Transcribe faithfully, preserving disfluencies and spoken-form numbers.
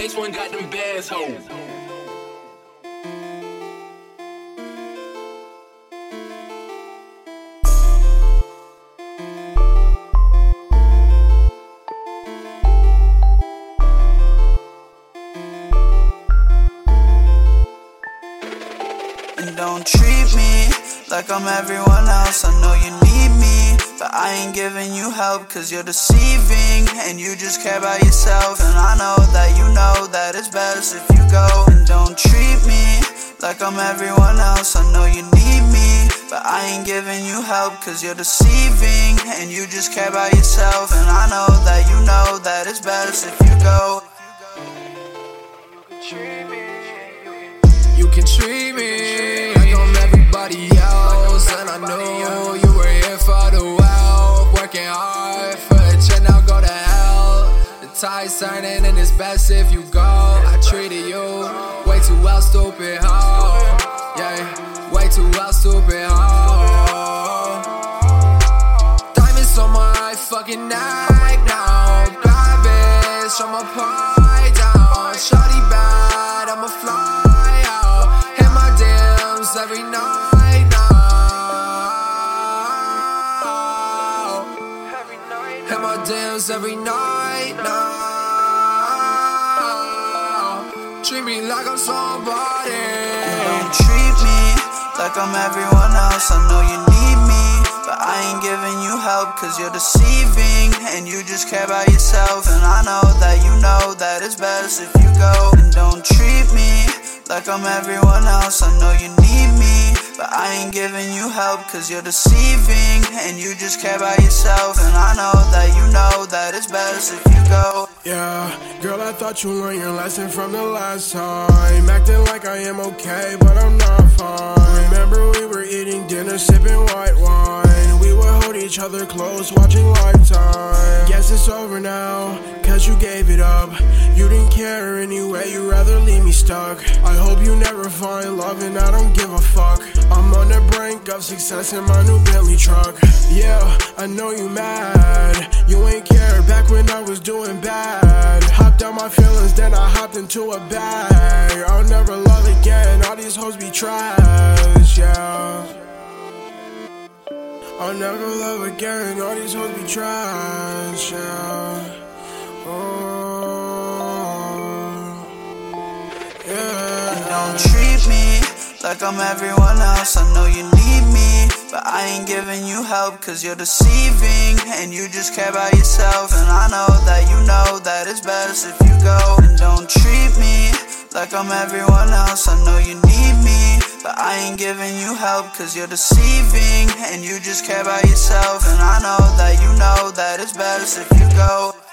H one got them bands, ho. And don't treat me like I'm everyone else. I know you need me, but I ain't giving you help, cause you're deceiving and you just care about yourself. And I know that you know that it's best if you go. And don't treat me like I'm everyone else. I know you need me, but I ain't giving you help, cause you're deceiving and you just care about yourself. And I know that you know that it's best if you go. You can treat me like I'm everybody else, and I know you were here for the wealth, working hard for a check, now go to hell. The tide's turning and it's best if you go. I treated you way too well, stupid hoe. Yeah, way too well, stupid hoe. Diamonds on my fucking neck now. Bad bitch, I'ma pie down. Shawty bad, I'ma fly every night now. Hit my dance every night now. Treat me like I'm somebody. Don't treat me like I'm everyone else. I know you need me, but I ain't giving you help, cause you're deceiving and you just care about yourself. And I know that you know that it's best if you go. And don't treat me like I'm everyone else. I know you need me, but I ain't giving you help, cause you're deceiving and you just care about yourself. And I know that you know that it's best if you go. Yeah, girl, I thought you learned your lesson from the last time. Acting like I am okay, but I'm not fine. Remember we were eating dinner, sipping white wine. We would hold each other close, watching Lifetime. Guess it's over now, cause you gave it up. You didn't care anyway, you'd rather leave me stuck. I hope you never find love and I don't give a fuck. I'm on the brink of success in my new Bentley truck. Yeah, I know you mad. You ain't care back when I was doing bad. Hopped out my feelings, then I hopped into a bag. I'll never love again, all these hoes be trash, yeah. I'll never love again, all these hoes be trash, yeah. Oh, yeah. Don't treat me like I'm everyone else. I know you need me, but I ain't giving you help, cause you're deceiving and you just care about yourself. And I know that you know that it's best if you go. And don't treat me like I'm everyone else. I know you need me, but I ain't giving you help, cause you're deceiving and you just care about yourself. And I know that you know that it's best if you go.